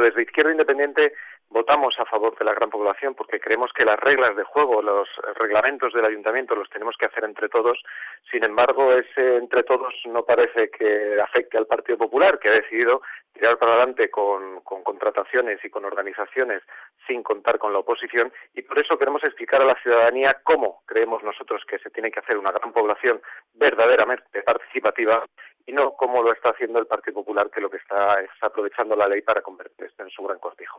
desde Izquierda Independiente votamos a favor de la gran población porque creemos que las reglas de juego, los reglamentos del ayuntamiento los tenemos que hacer entre todos. Sin embargo, ese entre todos no parece que afecte al Partido Popular, que ha decidido tirar para adelante con contrataciones y con organizaciones sin contar con la oposición, y por eso queremos explicar a la ciudadanía cómo creemos nosotros que se tiene que hacer una gran población verdaderamente participativa y no cómo lo está haciendo el Partido Popular, que lo que está es aprovechando la ley para convertir esto en su gran cortijo.